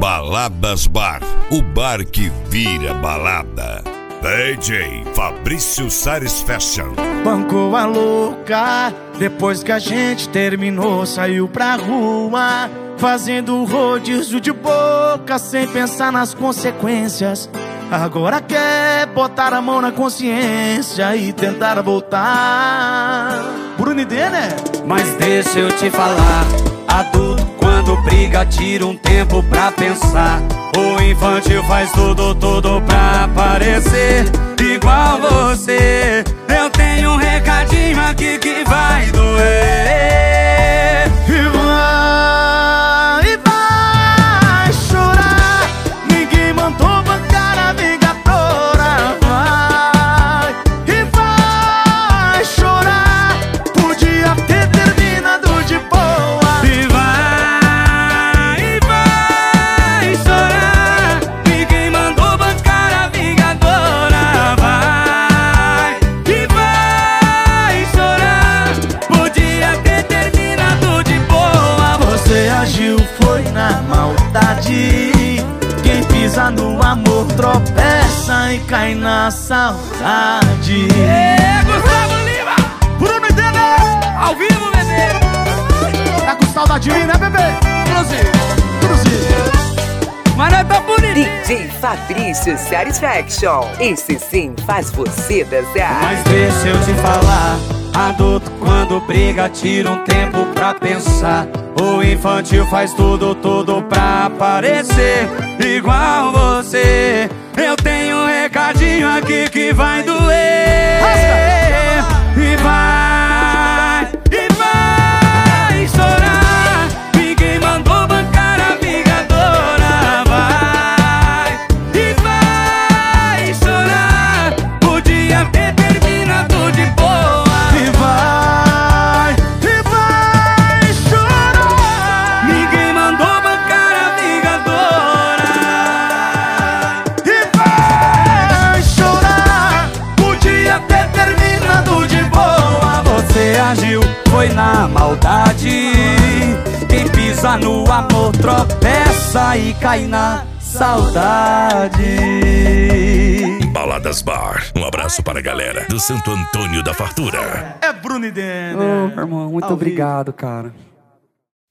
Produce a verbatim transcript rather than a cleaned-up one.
Baladas Bar, o bar que vira balada. D J Fabrício Satisfaction. Bancou a louca, depois que a gente terminou, saiu pra rua, fazendo rodízio de boca, sem pensar nas consequências. Agora quer botar a mão na consciência e tentar voltar. Bruno e Dê, né? Mas deixa eu te falar, adulto quando briga tira um tempo pra pensar. O infantil faz tudo, tudo pra aparecer igual você. Eu tenho um recadinho aqui que vai doer. E vai, e vai chorar. Ninguém mandou bancar a vingadora. Vai, e vai chorar. Podia ter terminado de boa. E vai, e vai chorar. Ninguém mandou bancar a vingadora. Vai, e vai chorar. Podia ter terminado de boa. Você agiu, foi na maldade. Quem pisa no amor tropeça e cai na saudade. É, Gustavo Lima, Bruno e Dê, ao vivo, bebê. tá com saudade de mim, né, bebê? Inclusive, Inclusive. mas nós tá bonito. D J Fabrício Satisfaction. Esse sim faz você dançar. Mas deixa eu te falar, adulto quando briga tira um tempo pra pensar. O infantil faz tudo, tudo pra aparecer igual você. Eu tenho um recadinho aqui que vai doer. E vai, e vai chorar. Ninguém mandou bancar a vingadora. Vai, e vai chorar. Podia ter terminado de boa. E vai, e vai chorar. Ninguém mandou bancar a vingadora. E vai chorar. Podia ter terminado de boa. Você agiu, foi na maldade. Quem pisa no amor tropeça e cai na saudade. Baladas Bar, um abraço para a galera do Santo Antônio da Fartura. É Bruno e Dê. Ô, irmão, muito Ao vivo. obrigado, cara.